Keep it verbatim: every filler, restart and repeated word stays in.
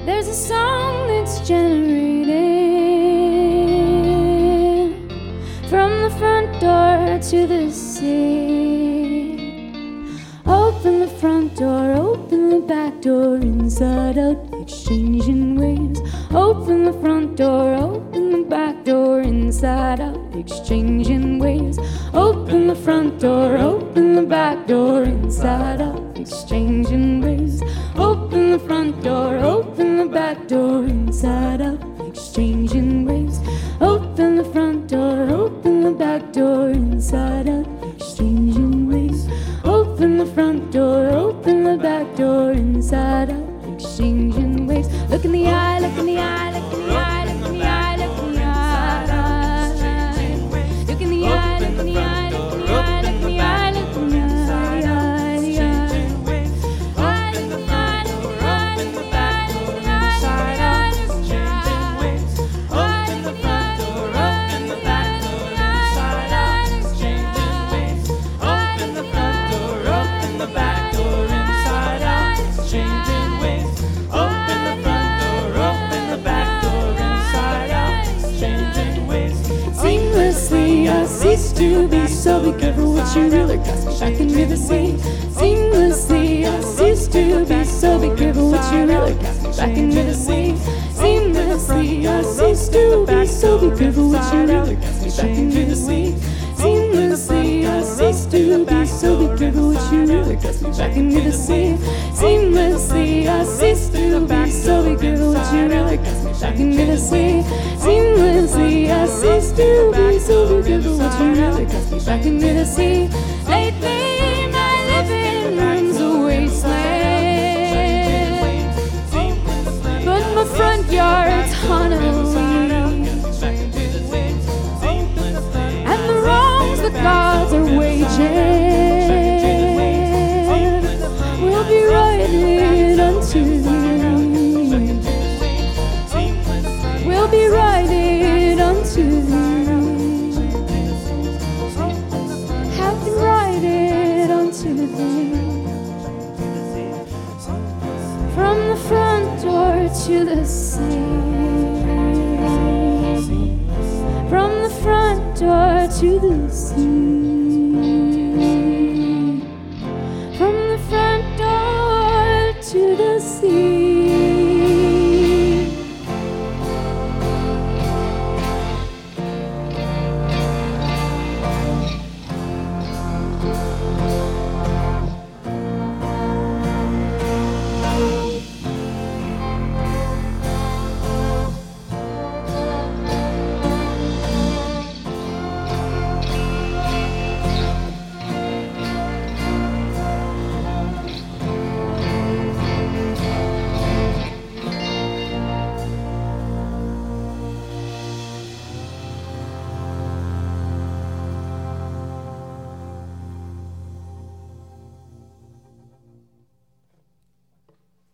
There's a song that's generating from the front door to the sea. Open the front door, open the back door, inside out, exchanging waves. Open the front door, open the back door, inside out, exchanging waves. Open the front door, open the back door, inside out, exchanging waves. Open the front door, open the back door, inside out, exchanging waves. Open the front door, open the back door, inside out, exchanging waves. Open the front door, open the back door, inside out, exchanging waves. Look in the eye, look in the eye, look in the eye, look in the eye, look in the eye. Look in the eye, look in the eye, look in the eye, look in the eye, look in the eye. To be so be careful what you really cast me back into the sea. Seamlessly I cease to be so be careful what you really cast me back into the sea. Seamlessly I cease to be so be careful what you really cast me back into the sea. Seamlessly I cease to be so be careful what you really cast me back into the sea. Seamlessly I cease to be so be careful what you really cast me back into the sea. Seamlessly I cease to be so be careful what you really cast me back into the sea. Lately my living room's a wasteland, but my front yard's Honolulu, and the wrongs the gods are waging will be righted unto thee. Will be righted unto thee. Have been righted unto thee. From the front door to the sea. From the front door to the sea.